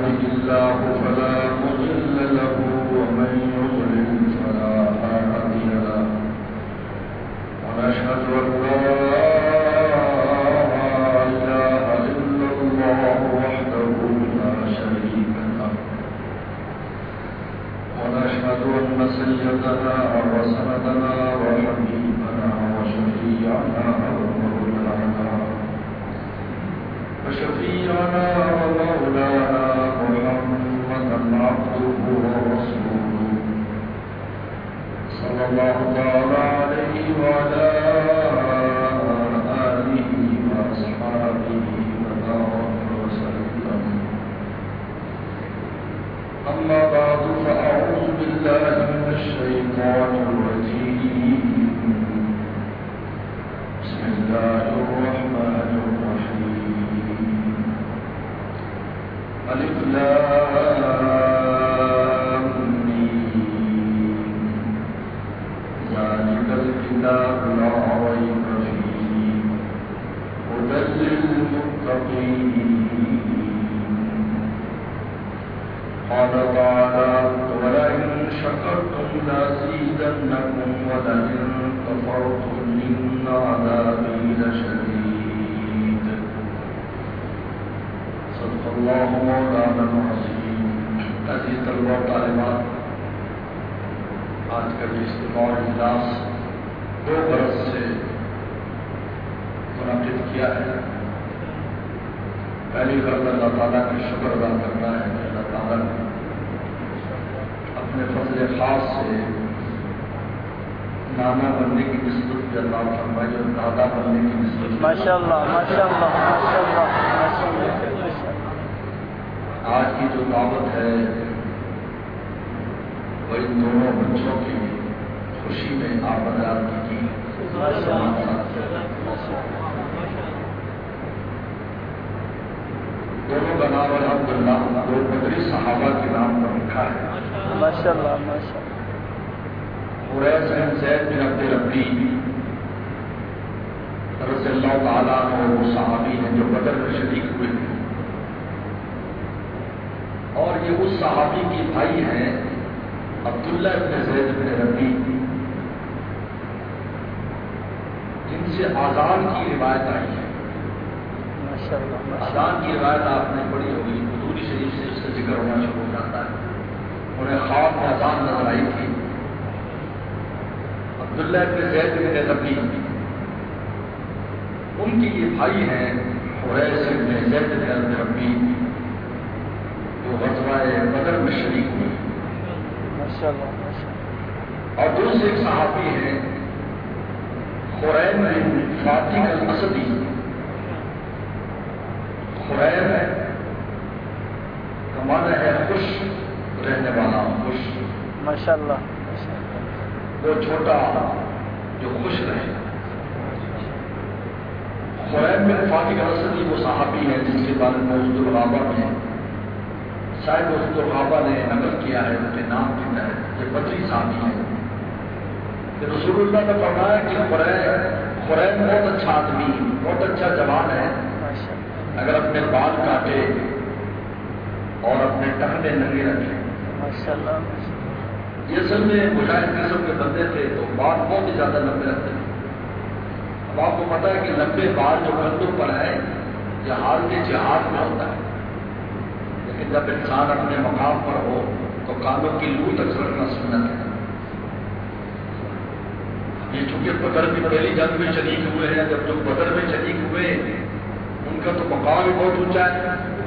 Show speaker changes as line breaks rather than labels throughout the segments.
يهده الله فلا مضل له ومن يضلل فلا هادي له ونشهد أن لا إله إلا الله وحده لا شريك له ونشهد أن سيدنا وسندنا وحبيبنا وشفيعنا وشفيعنا ومولانا محمدا عبده ورسوله صلى الله تعالى عليه وعلى آله وأصحابه وبارك وسلم. أما بعد فأعوذ بالله من الشيطان الرجيم. بسم الله الرحمن الرحيم. ألف لام ميم ذلك الكتاب لا ريب فيه هدى للمتقين. قال تعالى ولئن شكرتم لأزيدنكم ولئن كفرتم إن عذابي لشديد. صدق الله مولانا العظيم. عزیز طلبہ و طالبات، آج کا یہ اجتماع اجلاس 2 برس سے منعقد کیا ہے. پہلی غرض اللہ تعالیٰ کا شکر ادا کرنا ہے کہ اللہ تعالیٰ نے اپنے فضل خاص سے نانا بننے کی نسبت بھی اللہ فرمائی اور دادا بننے کی نسبت.
ماشاءاللہ ماشاءاللہ ماشاءاللہ ماشاءاللہ.
آج کی جو دعوت ہے وہ ان دونوں بچوں کی خوشی میں آپ بنیاد کی دونوں کا نام الحمدللہ 2 بدری صحابہ کے نام پر رکھا ہے.
ماشاءاللہ ماشاءاللہ.
قریش بن زید بن عبد ربی رضی اللہ تعالیٰ عنہ وہ صحابی ہیں جو بدر میں شریک ہوئے تھے، اور یہ اس صحابی کے بھائی ہیں عبداللہ بن زید بن ربی، جن سے آزان کی روایت آئی ہے. آزان کی روایت آپ نے پڑھی ہوگی، حضور شریف سے اس کا ذکر ہونا شروع ہو جاتا ہے. انہیں خواب میں آزان نظر آئی تھی. عبداللہ بن زید بن ربی ان کے یہ بھائی ہیں قریش بن زید بن ربی جو غزوہ بدر میں شریک ہوئے. اور دوسرے ایک صحابی ہیں خریم بن فاتح الاسدی. خریم کا معنی ہے خوش رہنے والا، خوش.
ماشاءاللہ.
وہ چھوٹا جو خوش رہے. خریم بن فاتح الاسدی وہ صحابی ہیں جس کے بارے میں عزد الغابہ میں شاید عزد الغابہ نے نقل کیا ہے ان کے نام کے تحت. یہ بدری صحابی ہے کہ رسول اللہ نے فرمایا کہ خریم بہت اچھا آدمی، بہت اچھا جوان ہے، اگر اپنے بال کاٹے اور اپنے ٹخنے ننگے رکھے. یہ اصل میں مجاہد قسم کے بندے تھے تو بال بہت ہی زیادہ لمبے رکھتے تھے. اب آپ کو پتا ہے کہ لمبے بال جو کندھوں پر ہے یہ حالت جہاد میں ہوتا ہے، لیکن جب انسان اپنے مقام پر ہو تو کانوں کی لو تک رکھنا سنت ہے. یہ چونکہ بدر کی پہلی جنگ میں شریک ہوئے ہیں، جب جو بدر میں شریک ہوئے ان کا تو مقام بھی بہت اونچا ہے.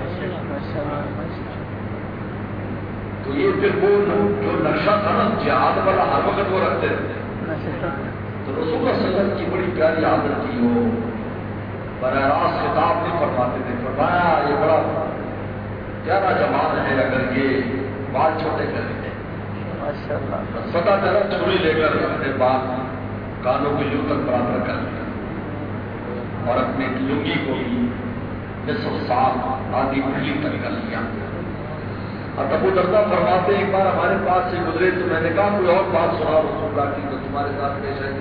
تو یہ پھر وہ جو نقشہ تھا نا جہاد والا ہر وقت وہ رکھتے تھے. تو رسول اللہ صلی اللہ علیہ وسلم کی بڑی پیاری عادت تھی، وہ براہ راست خطاب نہیں فرماتے تھے. فرمایا یہ بڑا پیارا جوان ہے اگر یہ بال چھوٹے کر لیتے. پتا چلا چھری لے کر اپنے بال کانوں کو یوں تک برابر کر لیا اور اپنے لنگی کو بھی نصف سال آدھی پھلی تک کر لیا. اور ابو دردہ فرماتے ایک بار ہمارے پاس سے گزرے تو میں نے کہا کوئی اور بات سنا رسول اللہ کی تو تمہارے ساتھ پیش ہے.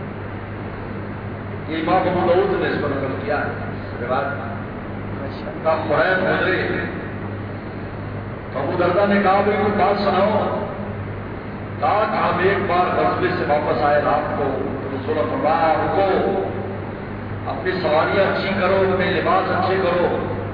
یہ امام ابو داؤد نے اس پر نقل کیا ہے روایت کا. خریم گزرے ابو دردہ نے کہا بھائی کوئی بات سناؤ. کہا کہ ہم ایک بار غزوے سے واپس آئے رات کو. رسول نے فرمایا رکو، اپنی سواریاں اچھی کرو، اپنے لباس اچھے کرو.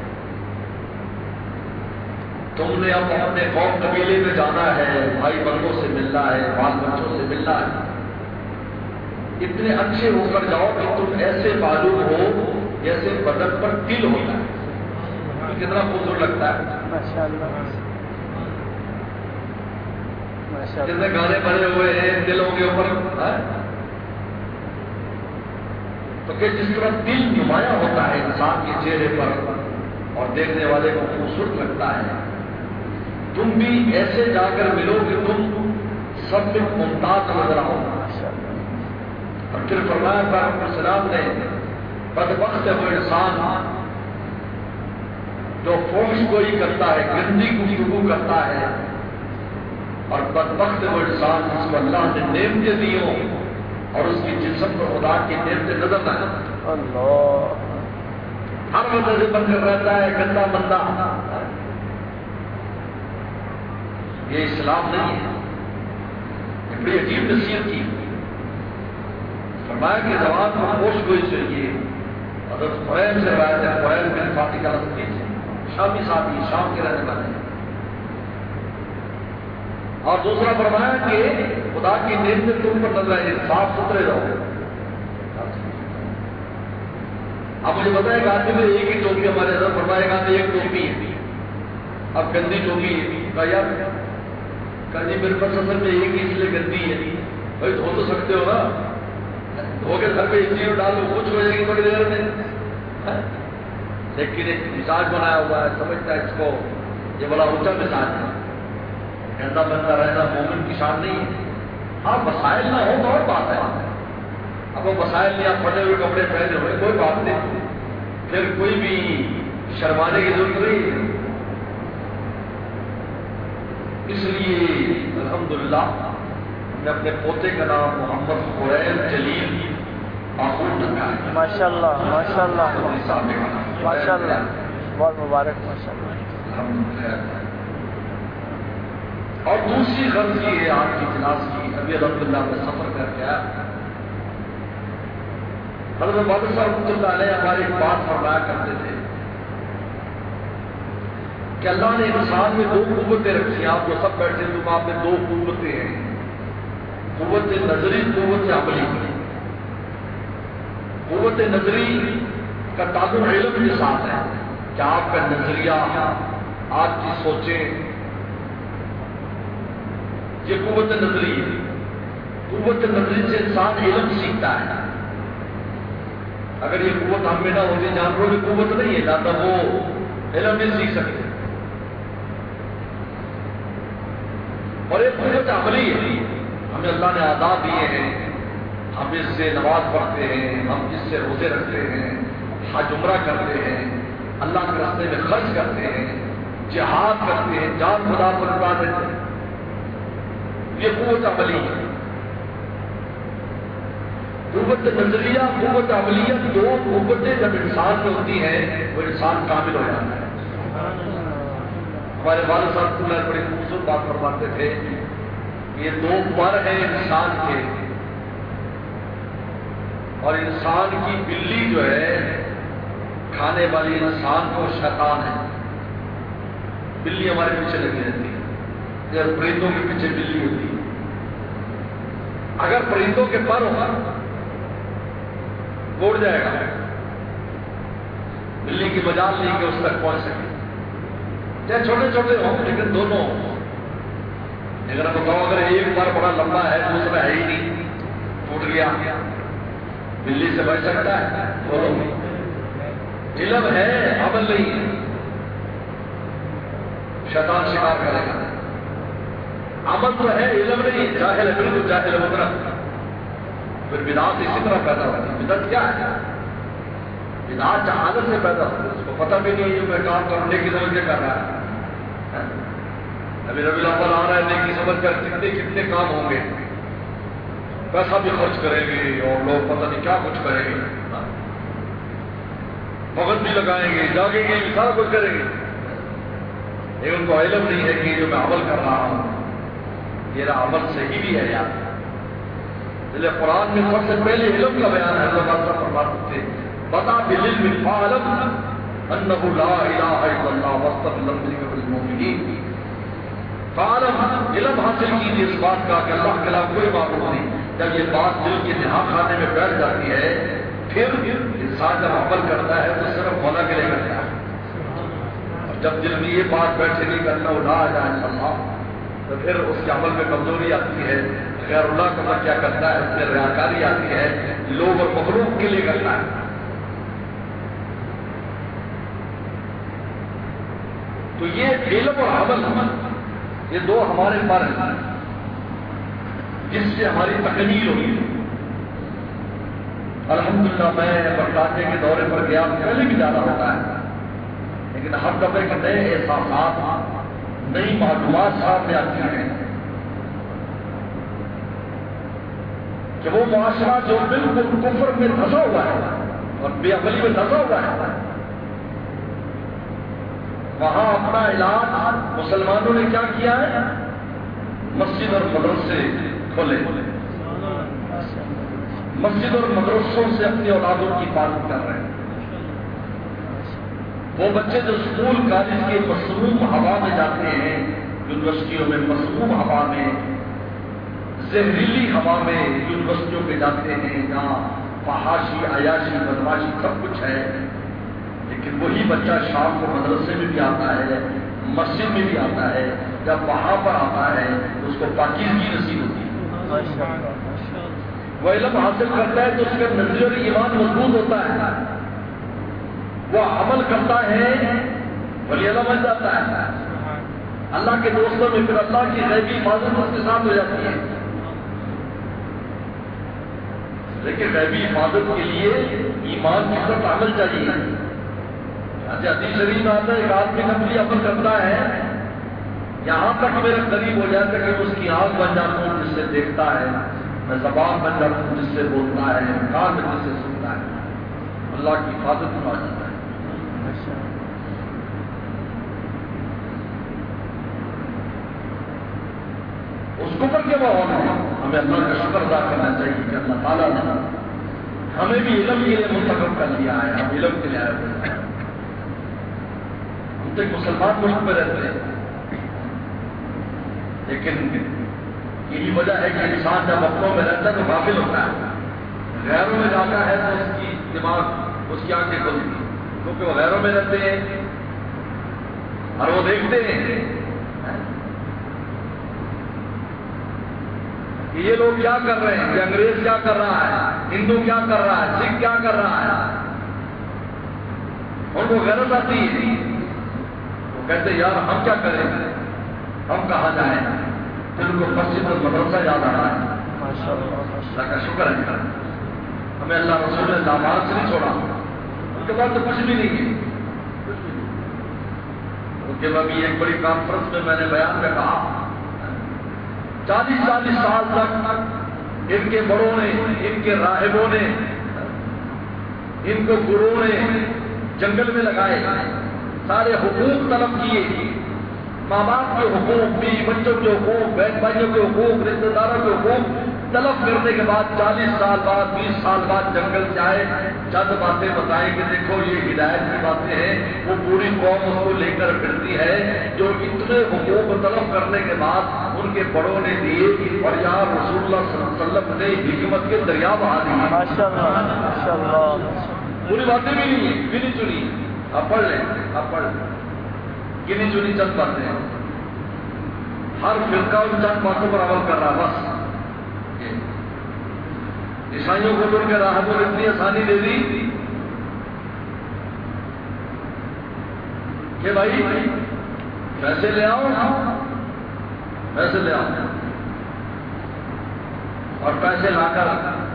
تم نے اب اپنے قوم قبیلے میں جانا ہے، بھائی بندوں سے ملنا ہے، بال بچوں سے ملنا ہے. اتنے اچھے ہو کر جاؤ کہ تم ایسے معلوم ہو جیسے بدن پر تل ہوتا ہے. کتنا خوبصورت لگتا ہے. جتنے گانے بنے ہوئے ہیں دلوں کے اوپر، تو کہ جس طرح دل نمایاں ہوتا ہے انسان کے چہرے پر اور دیکھنے والے کو خوبصورت لگتا ہے، تم بھی ایسے جا کر ملو کہ تم سب میں ممتاز نظر آؤ. اور پھر فرمایا پاک السلام نے بدبخت ہے وہ انسان جو فحش گوئی کرتا ہے، گندی گفتگو کرتا ہے، اور بدبخت ہے وہ انسان جس کو اللہ نے نعمتیں دی ہوں اور اس کی جسم پر خدا کی نعمتیں نظر نہ آئیں.
اللہ
ہر وجہ سے بن کر رہتا ہے گندا بندہ. یہ اسلام نہیں ہے. یہ بڑی عجیب نصیحت کی. فرمایا کہ زبان کو ہوش گوئی چاہیے. حضرت قرآن سے روایت ہے، قرآن بن فاطمہ کا رسول سے شامی صاحبی، شام کے رہنے والے ہیں. اور دوسرا فرمایا کہ خدا کی نعمتیں تم پر نظر آئے، صاف ستھرے رہو. اب مجھے بتائے کہ آدمی میں ایک ہی ٹوپی، ہمارے حضرت فرمائے گا ایک ٹوپی ہے، اب گندی ٹوپی ہے. یار جی میرے پاس اصل میں ایک ہی اس لیے گندی ہے. بھائی دھو تو سکتے ہو نا، دھو کے گھر پہ اسی میں ڈال دو، کچھ ہو جائے گی تھوڑی دیر میں. لیکن ایک مزاج بنایا ہوا ہے، سمجھتا ہے اس کو یہ بڑا اونچا مزاج ہے. گندا بنتا رہنا مومن کی شان نہیں ہے. ہاں مسائل نہ ہو تو اور بات ہے. اب وہ مسائل نہیں، آپ پھٹے ہوئے کپڑے پہنے ہوئے کوئی بات نہیں، پھر کوئی بھی شرمانے کی ضرورت نہیں ہے. اس لیے الحمدللہ میں اپنے پوتے کا نام محمد قرین جلیل آخوند رکھا ہے.
ماشاء اللہ ماشاء اللہ
صاحب نے
ماشاء اللہ، بہت مبارک. ماشاء اللہ.
اور دوسری غرض یہ ہے آج کی کلاس کی، ابھی الحمدللہ میں سفر کر کے آیا. حضرت بابر صاحب رحمۃ اللہ علیہ ہماری ایک بات فرمایا کرتے تھے کہ اللہ نے انسان میں دو قوتیں رکھی ہیں. آپ جو سب بیٹھے تم آپ میں دو قوتیں ہیں، قوت نظری، قوت عملی. قوت نظری کا تعلق علم کے ساتھ ہے کہ آپ کا نظریہ، آپ کی سوچیں، یہ قوت نظری ہے. قوت نظری سے انسان علم سیکھتا ہے. اگر یہ قوت ہم میں نہ ہوتی، جانوروں کی قوت نہیں ہے، زیادہ وہ علم نہیں سیکھ سکتے. اور ایک قوت عملی ہے، ہمیں اللہ نے آداب دیے ہیں، ہم اس سے نماز پڑھتے ہیں، ہم اس سے روزے رکھتے ہیں، حج عمرہ کرتے ہیں، اللہ کے راستے میں خرچ کرتے ہیں، جہاد کرتے ہیں، جان خدا پر لٹا دیتے ہیں. یہ قوت عملی ہے. قوت نظریہ، قوت عملیہ، دو قوتیں جب انسان میں ہوتی ہیں وہ انسان کامل ہو جاتا ہے. ہمارے والد صاحب اللہ بڑی خوبصورت بات فرماتے تھے، یہ دو پر ہیں انسان کے، اور انسان کی بلی جو ہے کھانے والی انسان کو شیطان ہے. بلی ہمارے پیچھے لگی رہتی ہے، یا پرندوں کے پیچھے بلی ہوتی ہے. اگر پرندوں کے پر ہوگا اڑ جائے گا، بلی کی مجال نہیں کہ اس تک پہنچ سکے، چاہے چھوٹے چھوٹے ہوں لیکن دونوں ہوں. لیکن اب بتاؤ اگر ایک بار بڑا لمبا ہے دوسرا ہے ہی نہیں، ٹوٹ گیا، بلی سے بچ سکتا ہے؟ بولو. علم ہے، عمل نہیں ہے، شیطان شکار کرے گا. عمل تو ہے، علم نہیں. جاہل ہے، بالکل جاہل ہے مطلب. پھر بدعت اسی طرح پیدا ہوتی ہے. بدعت کیا ہے؟ بدعت جہالت سے پیدا ہوتی ہے، اس کو پتہ بھی نہیں جو میں کام کرنے کی سمجھ کے کر رہا ہے. ابھی ربی الاول آ رہا ہے، نیکی سمجھ کر کتنے کتنے کام ہوں گے، پیسہ بھی خرچ کریں گے اور لوگ پتہ نہیں کیا کچھ کریں گے، وقت بھی لگائیں گے، جاگیں گے، سارا کچھ کریں گے. لیکن ان کو علم نہیں ہے کہ جو میں عمل کر رہا ہوں میرا عمل صحیح بھی ہے یار. اس لیے قرآن میں سب سے پہلے علم کا بیان ہے. اللہ تعالیٰ فرماتے تھے بتا بالعلم فاعلم انہ لا الہ الا اللہ واستغفر لذنوبک والمؤمنین. فاعلم علم حاصل کیجیے اس بات کا کہ اللہ کے علاوہ کوئی معبود نہیں. جب یہ بات دل کے دہا کھانے میں بیٹھ جاتی ہے پھر انسان جب عمل کرتا ہے تو صرف مولا کے لیے کرتا ہے. اور جب دل میں یہ بات بیٹھے نہیں کرتا لا الہ الا اللہ تو پھر اس کے عمل میں کمزوری آتی ہے. غیر اللہ کا عمل کیا کرتا ہے اس میں ریاکاری آتی ہے. لوگ اور مخلوق کے لیے کرتا ہے. تو یہ علم اور عمل یہ دو ہمارے پر ہیں جس سے ہماری تکمیل ہوئی. الحمدللہ میں برطانیہ کے دورے پر گیا پہلے بھی جانا ہوتا ہے لیکن ہر دفعے کے نئے احساسات نئی معلومات سامنے آتی ہیں کہ وہ معاشرہ جو بالکل کفر میں دھسا ہوا ہے اور بے عملی میں دھسا ہوا ہے وہاں اپنا علاج مسلمانوں نے کیا کیا ہے مسجد اور مدرسے کھولے. مسجد اور مدرسوں سے اپنی اولادوں کی حفاظت کر رہے ہیں. وہ بچے جو اسکول کالج کے مسموم ہوا میں جاتے ہیں یونیورسٹیوں میں مسموم ہوا میں زہریلی ہوا میں یونیورسٹیوں پہ جاتے ہیں جہاں فحاشی عیاشی بدماشی سب کچھ ہے لیکن وہی بچہ شام کو مدرسے میں بھی آتا ہے مسجد میں بھی آتا ہے. جب وہاں پر آتا ہے تو اس کو پاکیزگی نصیب ہوتی ہے. وہ علم حاصل کرتا ہے تو اس کا نظریہ اور ایمان مضبوط ہوتا ہے. وہ عمل کرتا ہے ولی اللہ بن جاتا ہے. اللہ کے دوستوں میں پھر اللہ کی غیبی حفاظت اس کے ساتھ ہو جاتی ہے. لیکن غیبی حفاظت کے لیے ایمان کے ساتھ عمل چاہیے. حدیث شریف میں آتا ہے ایک آدمی نفلی عمل کرتا ہے یہاں تک میرے قریب ہو جاتا ہے کہ اس کی آنکھ بن جاتا ہوں جس سے دیکھتا ہے میں زبان بن جاتا ہوں جس سے بولتا ہے کان میں جس سے سنتا ہے. اللہ کی حفاظت میں آ جاتا ہے. اس کفر کے ماحول میں ہمیں اللہ کا شکر ادا کرنا چاہیے کہ اللہ تعالیٰ نے ہمیں بھی علم کے لیے منتخب کر لیا ہے. ہم علم کے لیے آئے ہوئے ہیں. ہم تو ایک مسلمان ملک میں رہتے ہیں لیکن یہی وجہ ہے کہ انسان جب اپنوں میں رہتا ہے تو غافل ہوتا ہے. غیروں میں جاتا ہے تو اس کی دماغ اس کی آنکھیں کھلتی ہیں کیونکہ وہ غیروں میں رہتے ہیں اور وہ دیکھتے ہیں کہ یہ لوگ کیا کر رہے ہیں, یہ انگریز کیا کر رہا ہے, ہندو کیا کر رہا ہے, سکھ کیا کر رہا ہے. ان کو غیرت آتی ہے, وہ کہتے ہیں یار ہم کیا کریں, ہم کہاں جائیں. پھر ان کو مسجد اور مدرسہ یاد آ رہا ہے. اللہ کا شکر ہے ہمیں اللہ رسول نے داماد سے نہیں چھوڑا, ان کے بعد تو کچھ بھی نہیں ہے. ان کے بعد ایک بڑی کانفرنس میں میں نے بیان میں کہا 40 سال تک ان کے بڑوں نے, ان کے راہبوں نے, ان کو گروؤں نے جنگل میں لگائے, سارے حقوق طلب کیے, ماں باپ کے حقوق, بیوی بچوں کے حقوق, بہن بھائیوں کے حقوق, رشتے داروں کے حقوق طلب کرنے کے بعد 40 سال بعد 20 سال بعد جنگل سے آئے, چند باتیں بتائیں کہ دیکھو یہ ہدایت کی باتیں ہیں. وہ پوری قوم اس کو لے کر پھرتی ہے جو اتنے حقوق طلب کرنے کے بعد ان کے بڑوں نے دیے اور یہاں رسول اللہ صلی اللہ علیہ وسلم نے حکمت کے دریا بہا دیے. پوری باتیں بھی نہیں ہیں, گنی چنی. آپ پڑھ لیں, آپ پڑھ لیں, گنی چنی چند باتیں ہیں. ہر فرقہ ان چند باتوں پر عمل کر رہا. بس عیسائیوں کو تو ان کے راحتوں نے اتنی آسانی دے دی کہ بھائی پیسے لے آؤ, پیسے لے آؤ, اور پیسے لا کر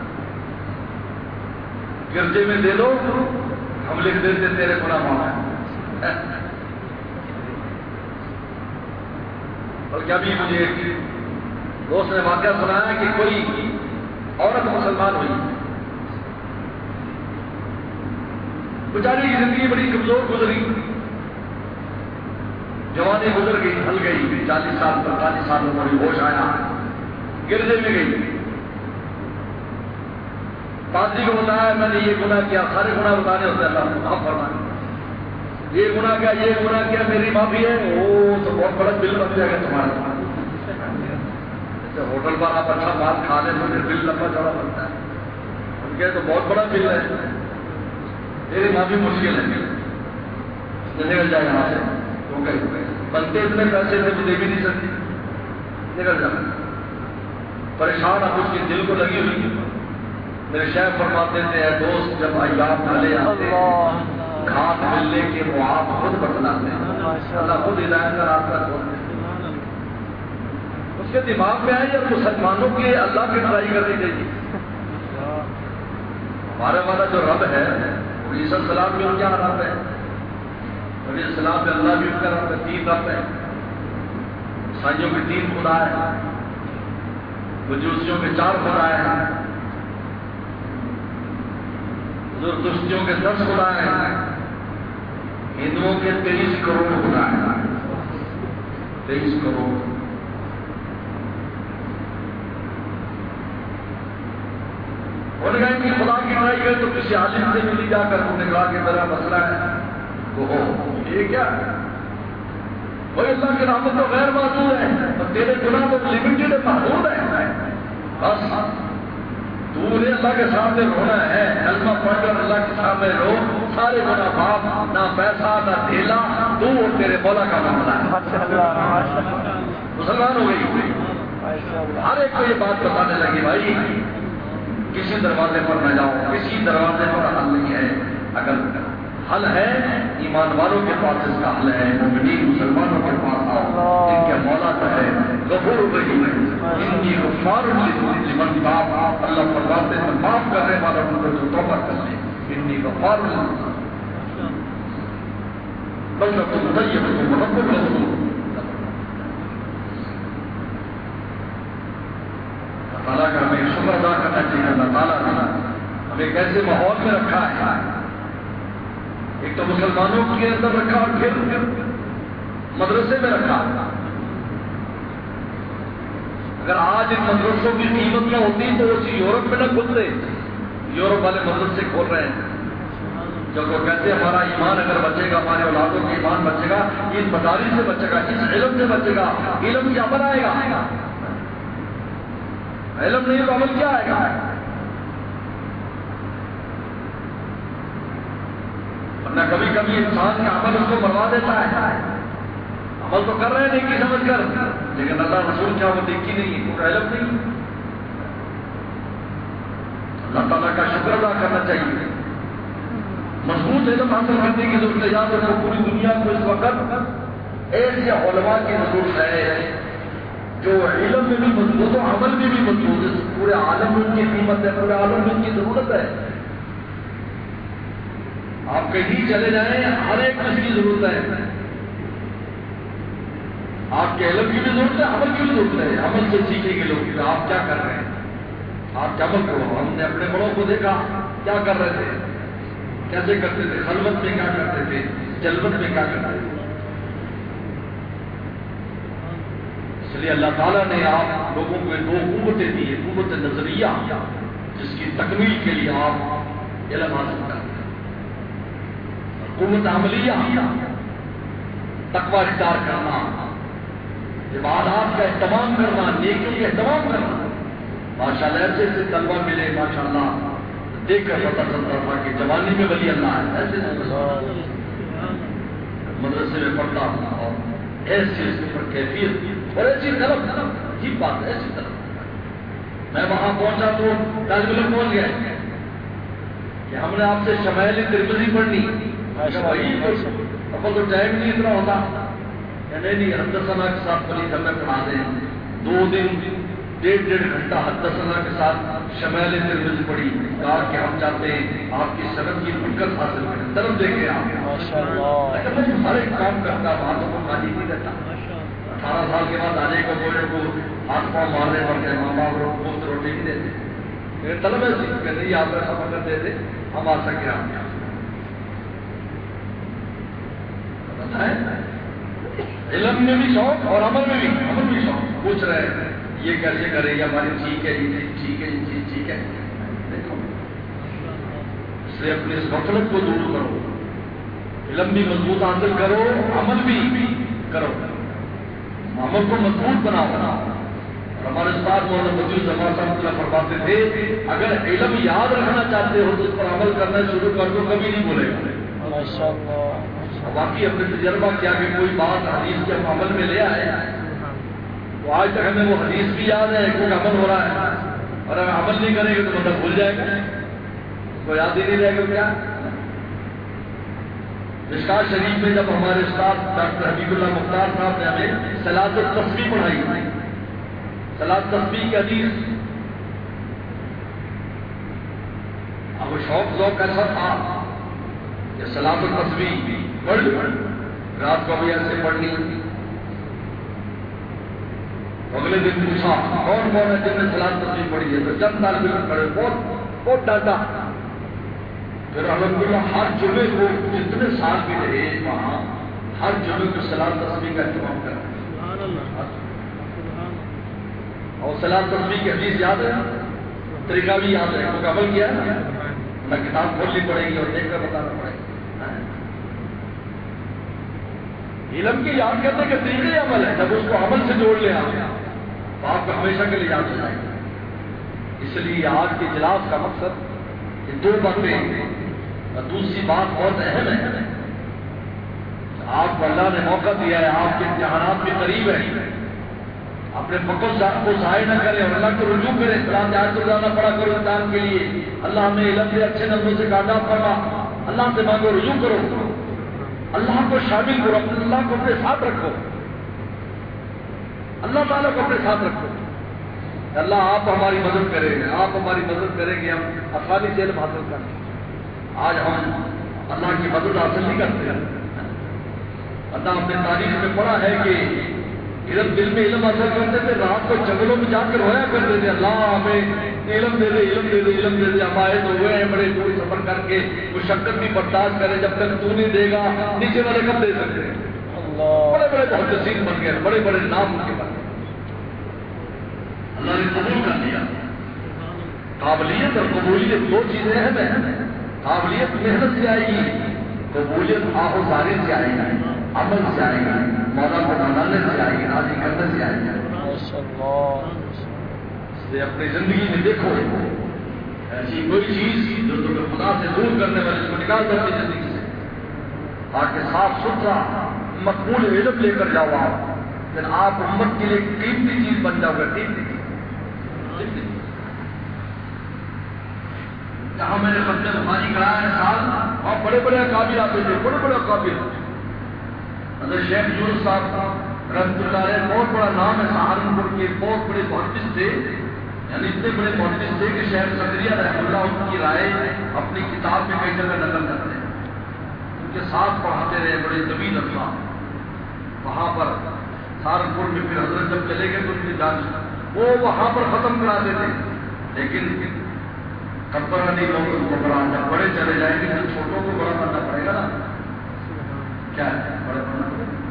گرجے میں دے دو, ہم لکھ دیتے تیرے گناہ معاف ہے. اور کیا بھی مجھے ایک دوست نے واقعہ سنایا کہ کوئی عورت مسلمان ہوئی, بیچاری کی زندگی بڑی کمزور گزری, جوانی گزر گئی، ڈھل گئی، 40 سال 45 سال میں مجھے ہوش آیا، گرجے میں گئی، پادری کو بتایا میں نے یہ گناہ کیا، سارے گناہ بتانے ہوتے اللہ معاف فرمائے، یہ گناہ کیا، یہ گناہ کیا، میری معافی ہے، وہ تو بہت بڑا بل بن جائے گا تمہارا، جیسے ہوٹل پر آپ اچھا مال کھا لیں تو پھر بل لمبا چوڑا بنتا ہے، ان کے تو بہت بڑا بل ہے، میری معافی مشکل ہے، نکل جائے یہاں سے، بنتے اتنے پیسے تھے مجھے بھی نہیں سکتی، نکل جائے پریشان، اب اس کے دل کو لگی ہوئی، میرے شیخ فرماتے تھے اے دوست جب ایام بھلے آتے ہیں گھاٹ ملنے کے وہ آپ خود بتلاتے ہیں، اللہ خود ہدایت کا راستہ کھولتے ہیں، اس کے دماغ میں ہے یہ مسلمانوں کی اللہ کی ٹرائی کرنی چاہیے، ہمارے والا جو رب ہے وہ عیسیٰ السلام بھی ان کا رب ہے، نبی السلام میں اللہ بھی ان کا رب ہے، 3 رب ہے، عیسائیوں کے 3 خدا ہے، مجوسیوں کے 4 خدا ہے، زرتشتیوں کے 10 خدا ہیں، ہندوؤں کے 23 کروڑ خدا ہیں، 23 کروڑ، انہوں نے کہا کہ خدا کی لڑائی کرے تو کسی عالم سے ملی جا کر، انہوں نے کہا کہ میرا مسئلہ ہے وہ یہ کیا ہے، وہ اللہ کی رحمت تو غیر محدود ہے اور تیرے گناہ تو لمیٹڈ محدود ہے، بس تو نے اللہ کے سامنے رونا ہے، کلمہ پڑھ کر اللہ کے سامنے رو، سارے گناہ معاف، نہ پیسہ نہ دھیلا، تو اور تیرے مولا کا معاملہ ہے، مسلمان ہو گئی، ہر ایک کو یہ بات بتانے لگی بھائی کسی دروازے پر نہ جاؤ، کسی دروازے پر حل نہیں ہے، اگر حل ہے ایمان والوں کے پاس اس کا حل ہے، مومنین مسلمانوں کے پاس آؤ، ان کے مولا کا ہے غفور الرحیم، ان کی غفار لمن تاب، اللہ فرماتے ہیں معاف کرنے والا ان کو جو توبہ کر لے، انی غفار بلدۃ طیبۃ ورب غفور، اللہ کا ہمیں شکر ادا کرنا چاہیے، اللہ تعالیٰ نے ہمیں کیسے ماحول میں رکھا ہے، ایک تو مسلمانوں کے اندر رکھا اور پھر مدرسے میں رکھا، اگر آج ان مدرسوں کی قیمت نہ ہوتی تو اسی یورپ میں نہ کھلتے، یورپ والے مدرسے کھول رہے ہیں، جب وہ کہتے ہیں ہمارا ایمان اگر بچے گا، ہمارے اولادوں کا ایمان بچے گا، اس مدارس سے بچے گا، اس علم سے بچے گا، علم کیا عمل آئے گا، علم نہیں تو عمل کیا آئے گا، ورنہ کبھی کبھی انسان کا عمل اس کو مروا دیتا ہے، عمل تو کر رہے ہیں نیکی سمجھ کر، لیکن اللہ رسول کیا وہ نیکی نہیں، وہ علم نہیں، اللہ تعالیٰ کا شکر ادا کرنا چاہیے، مضبوط علم حاصل کرنے کی ضرورت ہے، یاد رکھو پوری دنیا کو اس وقت ایسے علماء کی ضرورت ہے جو علم میں بھی مضبوط ہو، عمل میں بھی مضبوط ہے، پورے عالم میں ان کی قیمت ہے، پورے عالم میں ان کی ضرورت ہے، آپ کہیں چلے جائیں ہر ایک کو اس کی ضرورت ہے، آپ کے علم کی بھی ضرورت ہے، عمل کی بھی ضرورت ہے، عمل سے سیکھیں گے لوگ کہ آپ کیا کر رہے ہیں، آپ کیا عمل کرو، ہم نے اپنے بڑوں کو دیکھا کیا کر رہے تھے، کیسے کرتے تھے، خلوت میں کیا کرتے تھے، جلوت میں کیا کرتے تھے، اس لیے اللہ تعالیٰ نے آپ لوگوں کو 2 قوتیں دی، قوت نظریہ جس کی تکمیل کے لیے آپ علم حاصل کرتے ہیں، قوت عملیہ تقویٰ اختیار کرنا، عبادات کا اہتمام کرنا، نیکی کا اہتمام کرنا، ماشاءاللہ ایسے ایسے طلبہ ملے ماشاءاللہ دیکھ کر پتہ چلتا تھا کہ جوانی میں ولی اللہ ہے، ایسے مدرسے میں پڑھتا اور ایسی اس پر کیفیت اور ایسی طرف عجیب بات ہے، ایسی طرف میں وہاں پہنچا تو طالب علم پہنچ گئے کہ ہم نے آپ سے شمائل ترمذی پڑھنی، تو ٹائم نہیں اتنا ہوتا، نہیں حدثنا کے ساتھ پڑھی ہمیں پڑھا دیں، 2 دن 1.5 گھنٹہ حدثنا کے ساتھ شمائل ترمذی پڑھی، کہا کہ ہم چاہتے ہیں آپ کی سند کی برکت حاصل کریں، طرف دیکھیں آپ ہر ایک کام کرتا، ہاتھوں کو خالی نہیں رہتا، 18 سال کے بعد آنے کو بولے کو ہاتھ پاؤں مارنے پڑتے ہیں، ماں باپ مفت روٹی نہیں دیتے، لیکن طلب ہے کہ نہیں آپ ایسا مدد دے دیں ہم آ سکے، آپ علم میں بھی شوق اور عمل میں بھی شوق. پوچھ رہے ہیں یہ کیسے کرے یہ ہماری ٹھیک ہے یہ ٹھیک ہے یہ چیز ٹھیک ہے. دیکھو اس لیے اپنے اس غفلت کو دور کرو, علم بھی مضبوط حاصل کرو, عمل بھی کرو, عمل کو مضبوط بناؤ. ہمارے استاد مولانا بدیع الزمان صاحب فرماتے تھے اگر علم یاد رکھنا چاہتے ہو تو اس پر عمل کرنا شروع کر دو, کبھی نہیں بھولے گا. باقی اپنے تجربہ کیا کہ کوئی بات حدیث کے ہم عمل میں لے آئے تو آج تک ہمیں وہ حدیث بھی یاد ہے, کوئی عمل ہو رہا ہے, اور اگر عمل نہیں کریں گے تو بندہ بھول جائے گا, کوئی یاد ہی نہیں رہے گا. کیا مشکات شریف میں جب ہمارے استاد ڈاکٹر حبیب اللہ مختار صاحب نے ہمیں صلاۃ التسبیح پڑھائی, صلاۃ التسبیح کی حدیث, اب شوق ذوق ایسا تھا کہ صلاۃ التسبیح پڑھ رات کو بھی ایسے پڑھنی. اگلے دن پوچھا کون کون ہے جن نے صلاۃ التسبیح پڑھی ہے, تو چند طالب علم پڑھے, بہت ڈانٹا. پھر الحمدللہ ہر جمعے کو جتنے سال بھی رہے وہاں ہر جمعے کو صلاۃ التسبیح کا اہتمام کرا. اور صلاۃ التسبیح کی حدیث یاد ہے, طریقہ بھی یاد ہے, کیونکہ عمل کیا ہے نہ, کتاب کھولنی پڑے گی اور دیکھ کر بتانا پڑے گا. علم کی یاد کرنے کے طریقے عمل ہے, جب اس کو عمل سے جوڑ لیں تو آپ کو ہمیشہ کے لیے یاد ہو جائے گا. اس لیے آج کے اجلاس کا مقصد یہ دو باتیں, اور دوسری بات بہت اہم ہے. آپ کو اللہ نے موقع دیا ہے, آپ کے امتحانات بھی قریب ہیں, اپنے فقط کو ضائع نہ کریں اور اللہ کو رجوع کریں. قرآن آیت کو جانا پڑا کرو انسان کے لیے, اللہ ہمیں علم دے, اچھے نظروں سے کامیاب فرما, اللہ سے مانگو, رجوع کرو, اللہ کو شامل کرو, اللہ کو اپنے ساتھ رکھو, اللہ تعالیٰ کو اپنے ساتھ رکھو. اللہ آپ ہماری مدد کریں گے, آپ ہماری مدد کریں گے, ہم آسانی سے علم حاصل کریں. آج ہم اللہ کی مدد حاصل نہیں کرتے ہیں. اللہ اپنے تاریخ میں پڑھا ہے کہ علم دل میں علم حاصل کرتے تھے, رات کو جنگلوں میں جا کر رویا کرتے تھے, اللہ ہمیں علم دے دے, علم دے دے, علم دے دے. ہم آئے تو ہوئے ہیں بڑے دور سفر کر کے, مشقت بھی برداشت کرے, جب تک تو نہیں دے گا نیچے والے کب دے سکتے ہیں. بڑے بڑے محدثین بن گئے, بڑے بڑے نام ان کے بن گئے. اللہ نے قبول کر لیا. قابلیت اور قبولیت دو چیزیں اہم ہیں. قابلیت محنت سے آئے گی, قبولیت آہوزاری سے آئے گی, عمل سے آئے گی, مولا کو منانے سے آئے گی, راضی کرنے سے آئے گی. اس لیے اپنی زندگی میں دیکھو ایسی کوئی چیز جو تمہیں خدا سے دور کرنے والی, اس کو نکال دو اپنی زندگی سے, تاکہ صاف ستھرا مقبول علم لے کر جاؤ آپ, پھر آپ امت کے لیے قیمتی چیز بن جاؤ گے. قیمتی جہاں میں نے ختم زمانی کرایا ہے سال, اور بڑے بڑے اکابر آتے تھے, بڑے بڑے اکابر. حضرت شیخ یونس صاحب رحمۃ اللہ علیہ بہت بڑا نام ہے سہارنپور کے, بہت بڑے محدث تھے, یعنی اتنے بڑے محدث تھے کہ شیخ صدریہ رحمۃ اللہ ان کی رائے اپنی کتاب میں کئی جگہ نقل کرتے ہیں. ان کے ساتھ پڑھاتے رہے بڑے طویل عرصہ وہاں پر سہارنپور میں. پھر حضرت جب چلے گئے تو ان کی جان وہ وہاں پر ختم کراتے تھے, لیکن کمپرانی لوگوں کو بڑا, جب بڑے چلے جائیں گے تو چھوٹوں کو بڑا کرنا پڑے گا نا. کیا ہے بڑے بننا پڑے گا.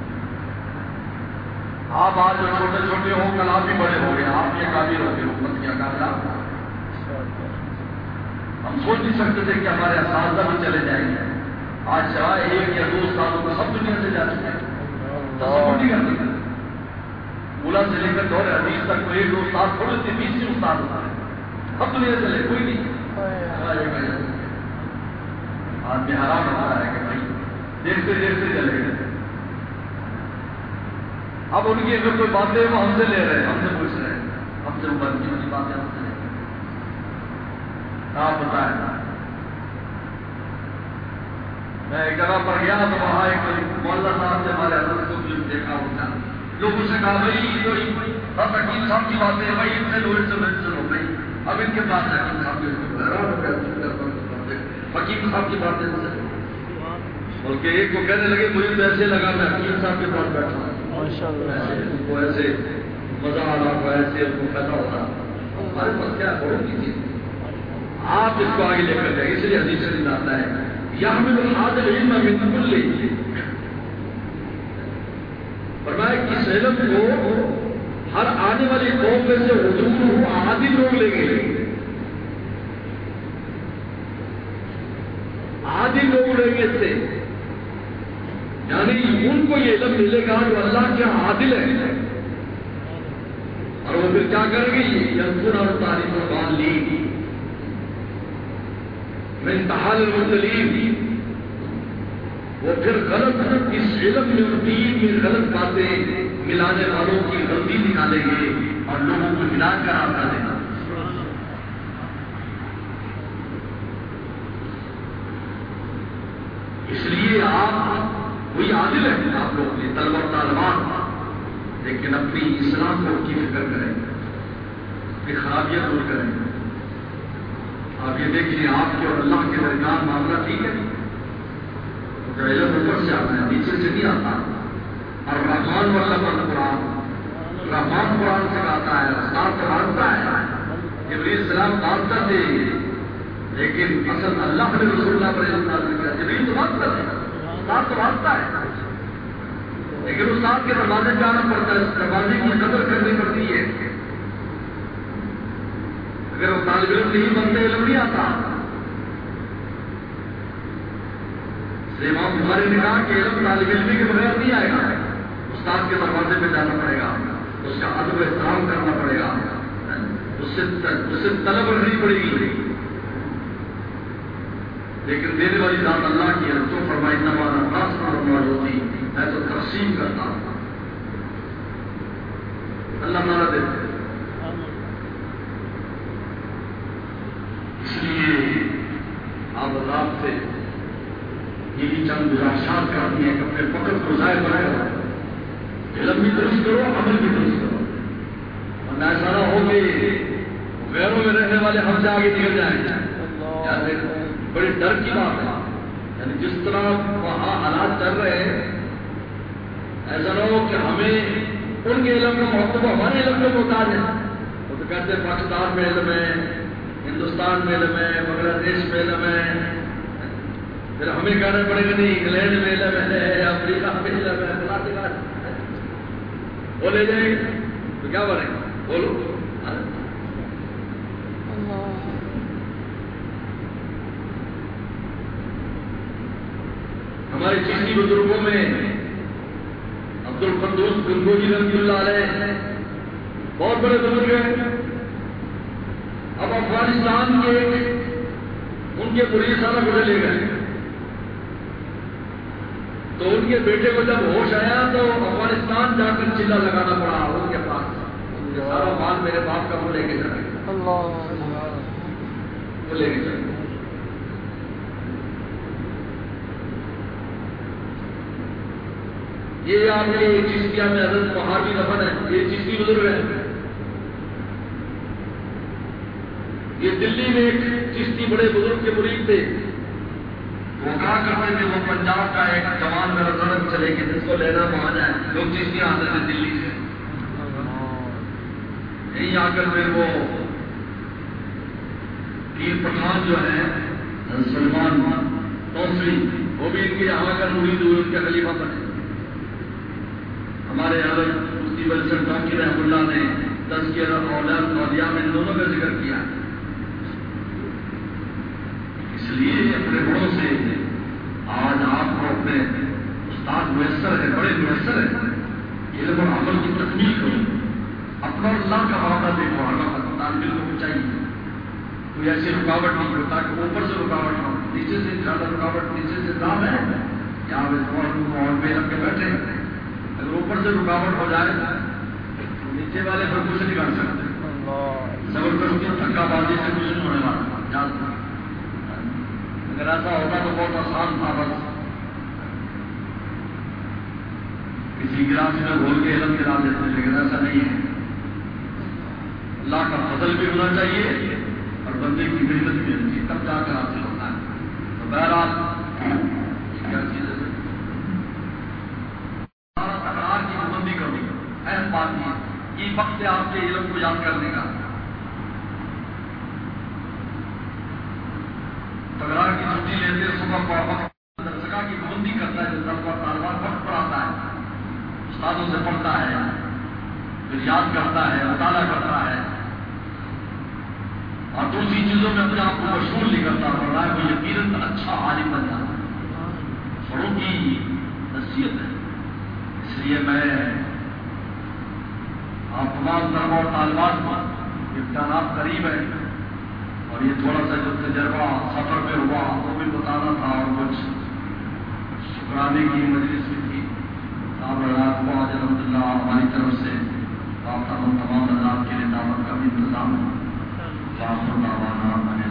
آپ آج جو چھوٹے چھوٹے ہو, کل آپ بھی بڑے ہو گئے, آپ یہ قابل ہو گئے حکومت کیا کاملہ. ہم سوچ نہیں سکتے تھے کہ ہمارے اساتذہ بھی چلے جائیں گے. آج سوائے ایک یا دو استادوں کو سب دنیا سے جا چکے ہیں, تصور نہیں کر سکتے. اولا سے لے کر دور حدیث تک کوئی ایک دو استاد تھوڑے سے 20 استاد ہوتا ہے, سب دنیا سے لے کوئی نہیں. آدمی حیران ہوتا ہے کہ بھائی دیکھتے دیکھتے چلے گئے. اب ان کی اگر کوئی باتیں وہ ہم سے لے رہے ہیں, ہم سے پوچھ رہے ہیں, ہم سے اوپر کی باتیں ہم سے لے رہے ہیں. آپ بتائیں, میں ایک جگہ پر گیا تو وہاں ایک مولانا صاحب سے ہمارے حضرت کو فلم دیکھا ہوتا, لوگ اسے کہا بھائی حکیم صاحب کی باتیں, بھائی ان سے لو, ان سے لو بھائی. اب ان کے پاس حکیم صاحب کے حیران ہو گیا, حکیم صاحب کی باتیں سے بلکہ ایک کو کہنے لگے مجھے تو ایسے لگا میں حکیم صاحب کے پاس بیٹھا ہوں, ان کو ایسے مزہ آ رہا, ایسے ان کو پیدا ہوتا. ہمارے پاس کیا بڑوں کی چیز, آپ اس کو آگے لے کر جائیں. اس لیے حدیث شریف آتا ہے یحمل هذا العلم من كل اس علم کو ہر آنے والی قوم میں سے حضور عادل لوگ لیں گے، عادل لوگ لیں گے اس سے، یعنی ان کو یہ علم ملے گا جو اللہ کے عادل ہے، اور وہ پھر کیا کریں گے؟ یہ اور تعریف قربان لی میں انتحال المبتلین، وہ پھر غلط اس علم میں اور دین میں غلط باتیں ملانے والوں کی غلطی نکالیں گے اور لوگوں کو ملا کر آتا دینا۔ اس لیے آپ وہی عادل ہیں، آپ لوگ اپنے طلبہ طالبات، لیکن اپنی اسلام کو کی فکر کریں، اپنی خرابیاں دور کریں۔ آپ یہ دیکھیں آپ کے اور اللہ کے درمیان معاملہ ٹھیک ہے، کیونکہ علم اوپر سے آتا ہے، نیچے سے نہیں آتا، اور رحمان والا قرآن، رحمان قرآن سے آتا ہے، استاد سے مانتا ہے، جبریل السلام مانتا تھے، لیکن اصل اللہ نے رسول اللہ پر علم نازل کیا، جبریل تو مانتا ہے، استاد تو مانتا ہے، لیکن استاد کے دروازے پہ آنا پڑتا ہے، دروازے کی قدر کرنی پڑتی ہے۔ اگر وہ طالب علم نہیں بنتے علم نہیں آتا۔ امام بخاری نے کہا کہ علم طالب علم کے بغیر نہیں آئے گا، استاد کے دروازے پہ جانا پڑے گا، اس کا ادب احترام کرنا پڑے گا، اس سے طلب کرنی پڑے گی، لیکن دینے والی ذات اللہ کی ہے، تو فرمائی نمانا خاص فرمائی ہوتی، میں تو تقسیم کرتا ہوں، اللہ تعالیٰ دیتے۔ اس لیے آپ اللہ سے یہ بھی چند گزارشات کرتی ہیں کہ اپنے فقر کو ضائع بنائے، علم بھی درست کرو، عمل بھی درست کرو، ورنہ ایسا نہ ہو کہ غیروں میں رہنے والے ہم سے آگے نکل جائیں۔ بڑی ڈر کی بات ہے، یعنی جس طرح وہاں حالات چل رہے ہیں، ایسا نہ ہو کہ ہمیں ان کے علم کا محبت ہمارے علم میں محتاج ہے۔ وہ تو کہتے ہیں پاکستان میں علم ہے، ہندوستان میں علم ہے، بنگلہ دیش میں علم ہے، پھر ہمیں کہنا پڑے گا نہیں انگلینڈ میں علم ہے، افریقہ میں علم ہے، فلاں جگہ وہ لے جائیں گے تو کیا بنے گا؟ بولو۔ ہمارے چشتی بزرگوں میں عبد القدوس گنگوہی رحمۃ اللہ علیہ بہت بڑے بزرگ ہیں۔ اب افغانستان کے ان کے پولیس والا مجھے لے گئے، تو ان کے بیٹے کو جب ہوش آیا تو افغانستان جا کر چلا لگانا پڑا ان کے پاس، سارا مال میرے باپ کا وہ لے کے چلے، وہ لے کے چلے۔ یہ آپ کے چشتیہ میں حضرت پہاڑی رفن ہے، یہ چشتی بزرگ ہے۔ یہ دلی میں ایک چشتی بڑے بزرگ کے مرید تھے، وہ کہا کرتے تھے وہ پنجاب کا ایک جوان میرا سڑک چلے گی جس کو لینا وہاں جائے، لوگ چشتیاں آتے تھے دلی سے، یہیں آ کر پھر وہ پیر پٹھان جو ہے سلمان توسری، وہ بھی ان کے یہاں کر مرید ہوئے، ان کے خلیفہ بنے۔ ہمارے حضرت مفتی بلشن ٹانکی رحمۃ اللہ نے تذکرہ اولاد اولیاء میں ان دونوں کا ذکر کیا۔ اس لیے اپنے بڑوں سے آج آپ کو اپنے استاد میسر ہے، بڑے میسر ہے، علم اور عمل کی تکمیل کرو، اپنا اللہ کا معاملہ دیکھو، اللہ طالب علم کو چاہیے کوئی ایسی رکاوٹ نہیں ہو تاکہ اوپر سے رکاوٹ نہ ہو، نیچے سے زیادہ رکاوٹ، نیچے سے کام ہے، یہاں پہ لگ کے بیٹھے، اگر اوپر سے رکاوٹ ہو جائے تو نیچے والے پر کچھ نہیں کر سکتے، صبر کرو کہ دھکا بازی سے کچھ نہیں ہونے والا، جان اگر ایسا ہوتا تو بہت آسان تھا، بس کسی گلاس میں گھول کے علم گرا دیتے، لیکن ایسا نہیں ہے۔ اللہ کا فضل بھی ہونا چاہیے اور بندے کی محنت بھی ہونی چاہیے، تب جا کر حاصل ہوتا ہے۔ تو بہرحال کیا چیز ہے، تکرار کی پابندی کرو، اہم بات یہ وقت ہے آپ کے علم کو یاد کرنے کا۔ تکرار کی چھٹی لیتے صبح کو وقت درسگاہ کی پابندی کرتا ہے، جو طلبہ طالبات وقت پر آتا ہے، استادوں سے پڑھتا ہے، پھر یاد کرتا ہے، مطالعہ کرتا ہے اور دوسری چیزوں میں اپنے آپ کو مشغول نہیں کرتا، پڑھ رہا ہے، وہ یقیناً اچھا عالم بن جاتا ہے۔ بڑوں کی نصیحت ہے، اس لیے میں آپ تمام طلبا اور طالبات کو امتحانات قریب ہے اور یہ تھوڑا سا جو تجربہ سفر میں ہوا وہ بھی بتانا تھا اور کچھ شکرانے کی مجلس بھی تھی۔ آپ حضرات کو آج الحمد للہ ہماری طرف سے آپ تمام حضرات کے لیے دعوت کا بھی انتظام ہے۔